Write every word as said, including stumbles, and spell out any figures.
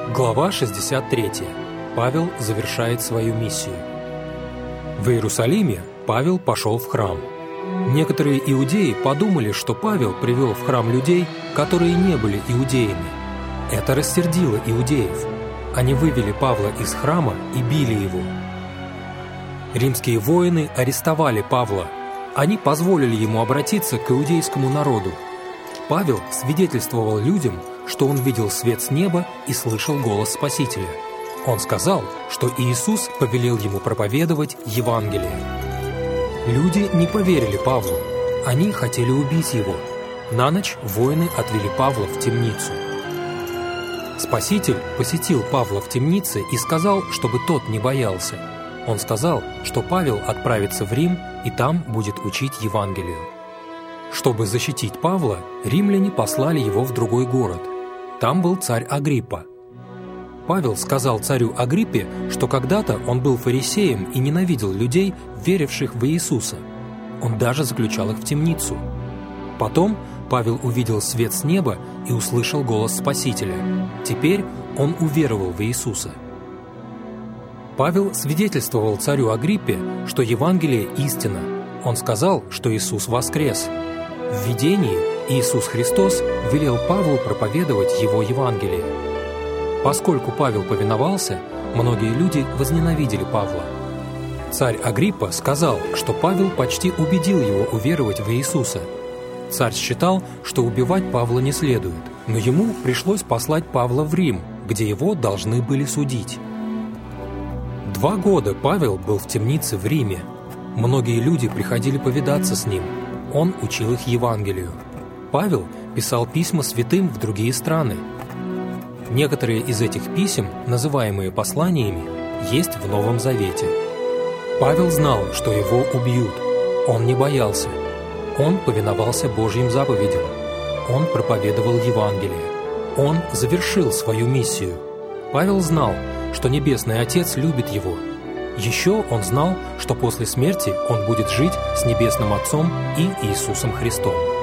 Глава шестьдесят три. Павел завершает свою миссию. В Иерусалиме Павел пошел в храм. Некоторые иудеи подумали, что Павел привел в храм людей, которые не были иудеями. Это рассердило иудеев. Они вывели Павла из храма и били его. Римские воины арестовали Павла. Они позволили ему обратиться к иудейскому народу. Павел свидетельствовал людям, что он видел свет с неба и слышал голос Спасителя. Он сказал, что Иисус повелел ему проповедовать Евангелие. Люди не поверили Павлу. Они хотели убить его. На ночь воины отвели Павла в темницу. Спаситель посетил Павла в темнице и сказал, чтобы тот не боялся. Он сказал, что Павел отправится в Рим и там будет учить Евангелию. Чтобы защитить Павла, римляне послали его в другой город. Там был царь Агриппа. Павел сказал царю Агриппе, что когда-то он был фарисеем и ненавидел людей, веривших в Иисуса. Он даже заключал их в темницу. Потом Павел увидел свет с неба и услышал голос Спасителя. Теперь он уверовал в Иисуса. Павел свидетельствовал царю Агриппе, что Евангелие истина. Он сказал, что Иисус воскрес. В видении Иисус Христос велел Павлу проповедовать Его Евангелие. Поскольку Павел повиновался, многие люди возненавидели Павла. Царь Агриппа сказал, что Павел почти убедил его уверовать в Иисуса. Царь считал, что убивать Павла не следует, но ему пришлось послать Павла в Рим, где его должны были судить. Два года Павел был в темнице в Риме. Многие люди приходили повидаться с ним. Он учил их Евангелию. Павел писал письма святым в другие страны. Некоторые из этих писем, называемые посланиями, есть в Новом Завете. Павел знал, что его убьют. Он не боялся. Он повиновался Божьим заповедям. Он проповедовал Евангелие. Он завершил свою миссию. Павел знал, что Небесный Отец любит его. Еще он знал, что после смерти он будет жить с Небесным Отцом и Иисусом Христом.